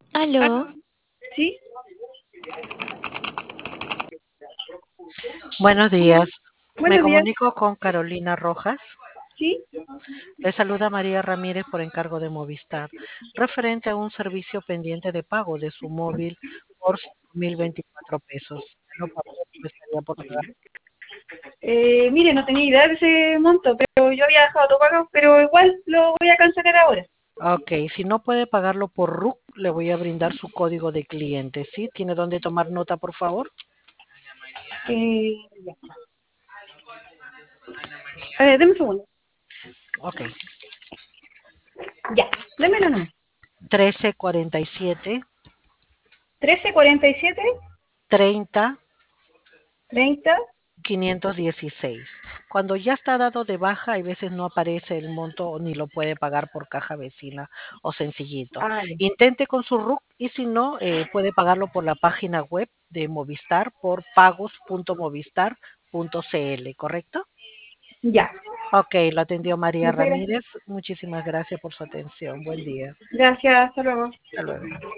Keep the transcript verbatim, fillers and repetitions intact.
Ah, Aló, sí, Buenos sí, días. Me buenos días, comunico con Carolina Rojas. sí. Le saluda María Ramírez por encargo de Movistar, referente a un servicio pendiente de pago de su móvil por cinco mil veinticuatro pesos. ¿Me lo pagó? ¿Me estaría por pagar? Eh, mire, no tenía idea de ese monto, pero yo había dejado todo pagado, pero igual lo voy a cancelar ahora. Ok, si no puede pagarlo por R U C, le voy a brindar su código de cliente. ¿Sí? ¿Tiene dónde tomar nota, por favor? Eh, ya. Eh, deme un segundo. Ok. Ya, démelo nomás. trece cuarenta y siete, Trece cuarenta y siete treinta, treinta. quinientos dieciséis. Cuando ya está dado de baja, hay veces no aparece el monto o ni lo puede pagar por caja vecina o sencillito. Ah, ya. Intente con su R U C y si no, eh, puede pagarlo por la página web de Movistar por pagos punto movistar punto cl, ¿correcto? Ya. Ok, lo atendió María Muchas gracias. Ramírez. Muchísimas gracias por su atención. Buen día. Gracias, hasta luego. Hasta luego.